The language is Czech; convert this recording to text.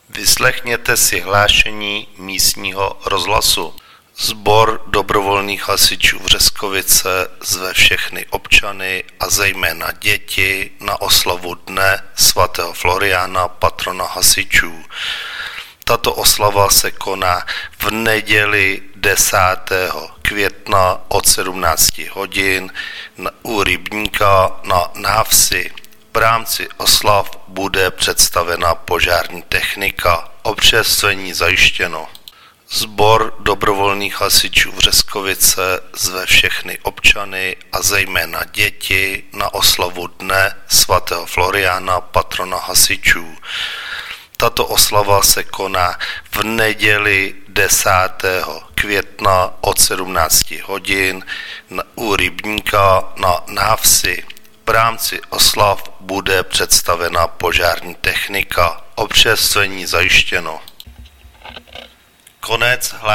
Vyslechněte si hlášení místního rozhlasu. Sbor dobrovolných hasičů Vřeskovice zve všechny občany a zejména děti na oslavu dne svatého Floriána, patrona hasičů. Tato oslava se koná v neděli 10. května od 17 hodin u rybníka na návsi. V rámci oslav bude představena požární technika, občerstvení zajištěno. Sbor dobrovolných hasičů Vřeskovice zve všechny občany a zejména děti na oslavu dne svatého Floriána, patrona hasičů. Tato oslava se koná v neděli 10. května od 17 hodin u rybníka na návsi. V rámci oslav bude představena požární technika, občerstvení zajištěno. Konec